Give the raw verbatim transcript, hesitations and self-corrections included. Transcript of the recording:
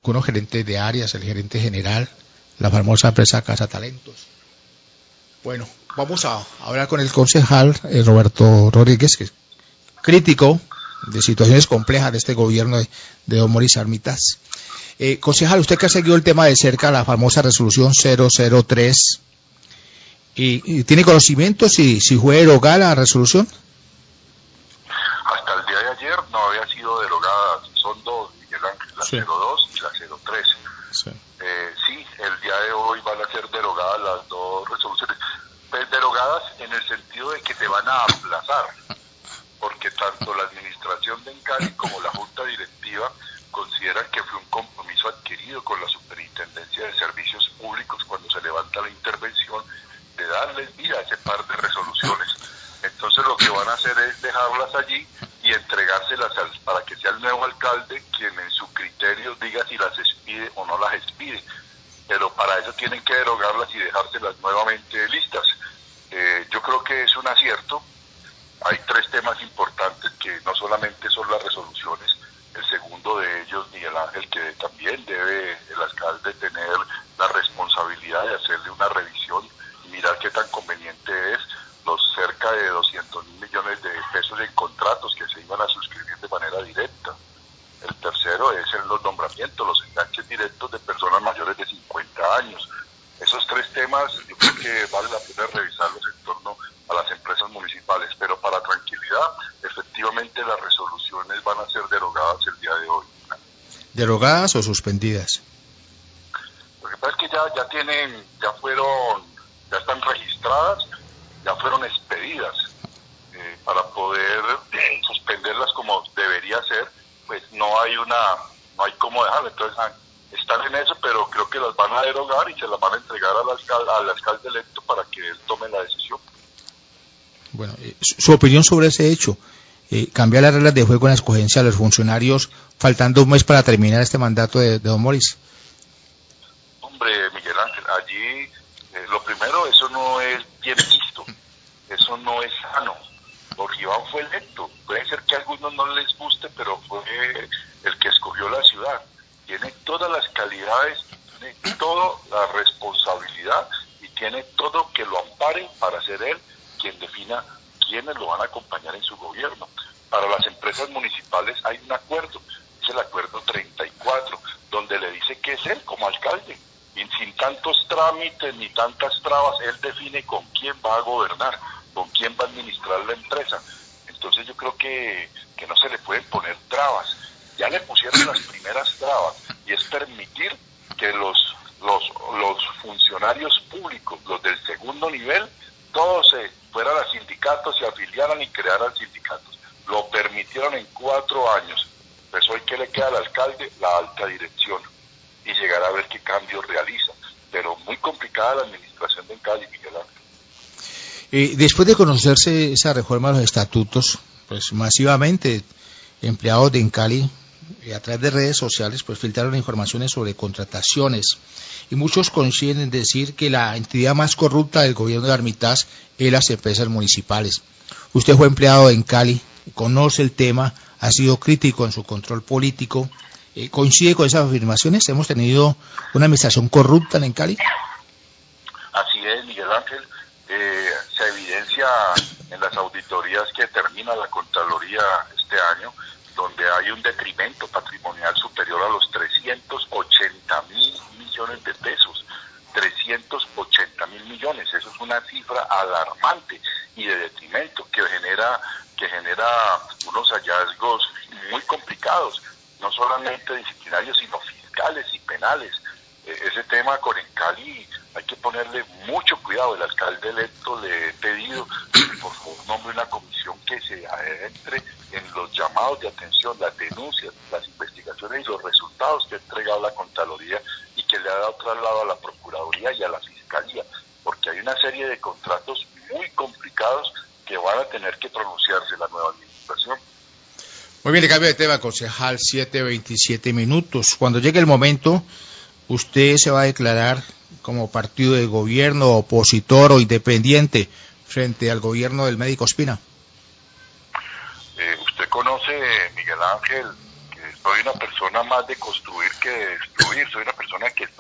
algunos gerentes de áreas, el gerente general, la famosa empresa Casa Talentos. Bueno, vamos a hablar con el concejal eh, Roberto Rodríguez, que es crítico de situaciones complejas de este gobierno de, de don Mauricio Armitage. Eh, concejal, usted que ha seguido el tema de cerca, la famosa resolución cero cero tres, y, y ¿tiene conocimiento si, si fue derogada la resolución? Hasta el día de ayer no había sido derogada, son dos, Miguel Ángel, la Sí. cero dos y la cero tres. Sí. Eh, sí, el día de hoy van a ser derogadas las dos resoluciones, pues derogadas en el sentido de que se van a aplazar, porque tanto la administración de Encali como la junta directiva consideran que fue un compromiso adquirido con la Superintendencia de Servicios Públicos cuando se levanta la intervención de darles vida a ese par de resoluciones. Entonces lo que van a hacer es dejarlas allí y entregárselas al, para que sea el nuevo alcalde quien en su criterio diga si las expide o no las expide, pero para eso tienen que derogarlas y dejárselas nuevamente listas. Eh, yo creo que es un acierto. Hay tres temas importantes que no solamente son las resoluciones, el segundo de ellos, Miguel Ángel, que también debe el alcalde tener la responsabilidad de hacerle una revisión y mirar qué tan conveniente es los cerca de doscientos mil millones de pesos en contratos que se iban a suscribir de manera directa. El tercero es en los nombramientos, los enganches directos de personas mayores de cincuenta años. Esos tres temas yo creo que vale la pena revisarlos en torno a las empresas municipales, pero para tranquilidad, efectivamente las resoluciones van a ser derogadas el día de hoy. ¿Derogadas o suspendidas? Lo que pasa es que ya, ya tienen, ya fueron, ya están registradas, ya fueron expedidas. Eh, para poder eh, suspenderlas como debería ser, pues no hay una, no hay cómo dejarlo. Entonces están en eso, pero creo que las van a derogar y se las van a entregar al alcalde, al alcalde electo para que él tome la decisión. Bueno, eh, su, su opinión sobre ese hecho, eh, cambiar las reglas de juego en la escogencia de los funcionarios faltando un mes para terminar este mandato de, de don Mauricio. Hombre, Miguel Ángel, allí eh, lo primero, eso no es bien visto, eso no es sano. Porque Iván fue electo, puede ser que a algunos no les guste, pero fue el que escogió la ciudad. Tiene todas las calidades, tiene toda la responsabilidad y tiene todo que lo ampare para ser él quien defina quiénes lo van a acompañar en su gobierno. Para las empresas municipales hay un acuerdo, es el acuerdo treinta y cuatro, donde le dice que es él como alcalde. Y sin tantos trámites ni tantas trabas, él define con quién va a gobernar, con quién va a administrar la empresa. Entonces yo creo que, que no se le pueden poner trabas. Ya le pusieron las primeras trabas y es permitir que los, los, los funcionarios públicos, los del segundo nivel, todos se fueran a sindicatos, se afiliaran y crearan sindicatos. Lo permitieron en cuatro años. Pues hoy, ¿qué le queda al alcalde? La alta dirección. Y llegar a ver qué cambios realiza. Pero muy complicada la administración de Encali, Miguel Ángel. Eh, después de conocerse esa reforma de los estatutos, pues masivamente empleados de Encali, eh, a través de redes sociales, pues filtraron informaciones sobre contrataciones. Y muchos coinciden en decir que la entidad más corrupta del gobierno de Armitage es las empresas municipales. Usted fue empleado en Cali, conoce el tema, ha sido crítico en su control político. Eh, ¿Coincide con esas afirmaciones? ¿Hemos tenido una administración corrupta en Cali? Así es, Miguel Ángel. Eh, se evidencia en las auditorías que termina la Contraloría este año, donde hay un detrimento patrimonial superior a los trescientos ochenta mil millones de pesos. trescientos ochenta mil millones, eso es una cifra alarmante y de detrimento que genera, que genera unos hallazgos muy complicados, no solamente disciplinarios, sino fiscales y penales. Ese tema con Encali hay que ponerle mucho cuidado. El alcalde electo le he pedido que por favor nombre una comisión que se adentre en los llamados de atención, las denuncias, las investigaciones y los resultados que ha entregado la Contraloría y que le ha dado traslado a la Procuraduría y a la Fiscalía, porque hay una serie de contratos muy complicados que van a tener que pronunciarse la nueva administración. Muy bien, le cambio de tema, concejal, siete veintisiete minutos. Cuando llegue el momento, ¿usted se va a declarar como partido de gobierno, opositor o independiente frente al gobierno del médico Ospina? Eh, usted conoce, Miguel Ángel, que soy una persona más de construir que de destruir, soy una persona que